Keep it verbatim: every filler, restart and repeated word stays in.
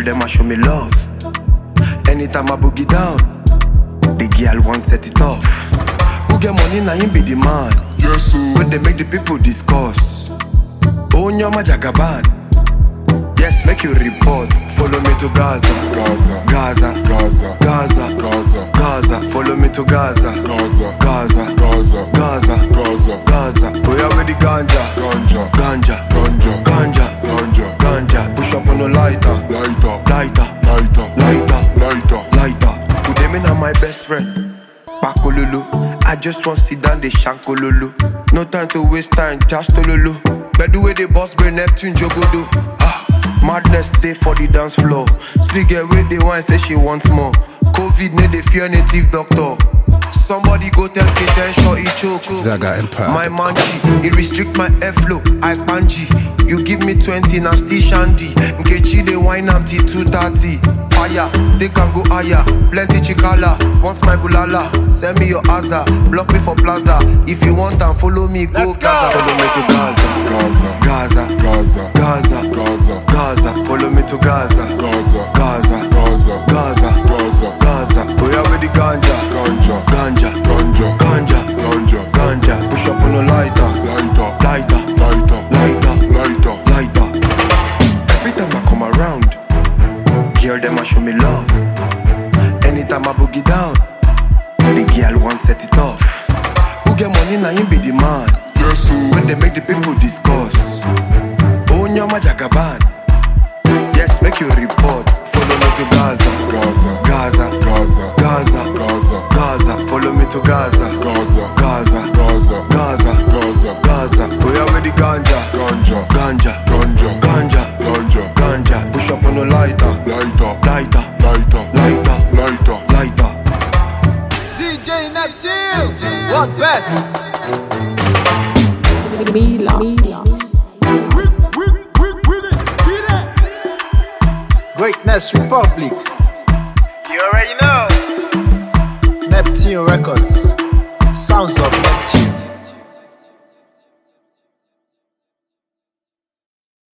Girl, them a show me love. Anytime I boogie down, the girl won't set it off. Who get money now him be the man. Yes, sir. When they make the people discuss. Oh, nyama jagaban. Yes, make you report. Follow me to Gaza. Gaza, Gaza, Gaza, Gaza, Gaza, Gaza. Follow me to Gaza. Gaza, Gaza, Gaza, Gaza, Gaza, Gaza. We are with the ganja. Ganja, Ganja, Ganja, Ganja, Ganja, Ganja. Push up on the lighter. Lighter, Lighter, lighter, lighter, lighter, lighter. Put them in on my best friend. Pakololo. I just want to sit down, they shankololo. No time to waste time, just tololo. But the way they boss brain Neptune Jogodo. Ah, madness day for the dance floor. Still get where they want, say she wants more. COVID need the fear native doctor. Somebody go tell Potential he choke. Zaga Empire. My manji, it restrict my airflow. I panji. You give me twenty, now still shandy. Nkechi they wine am till two thirty. Fire, they can go higher. Plenty chikala, want my bulala. Send me your Aza, block me for plaza. If you want and follow me, go Let's Gaza. go. Follow me to Gaza. Gaza, Gaza, Gaza, Gaza, Gaza, Gaza. Follow me to Gaza. Gaza, Gaza, Gaza, Gaza, Gaza, Gaza. We are with the ganja. Ganja, Ganja, Ganja, Ganja, Ganja, Ganja. Push up on the lighter. Lighter, Lighter, lighter, lighter, lighter, lighter. Every time I come around, girl them a show me love. Anytime I boogie down, the girl won't set it off. Who get money now him be the man. yes, sir. When they make the people discuss. Oh nyama jagaban. Yes, make you report. Follow me to Gaza. Gaza, Gaza, Gaza, Gaza, Gaza, Gaza. Follow me to Gaza. Gaza, Gaza, Gaza, Gaza, Gaza, Gaza. We are with the ganja. Ganja, Ganja, Ganja, Ganja, Ganja, Ganja. Push up on the lighter. Lighter, Lighter, lighter, lighter, lighter, lighter. D J Neptune, what best? Greatness Republic. You already know. Neptune Records. Sounds of Neptune.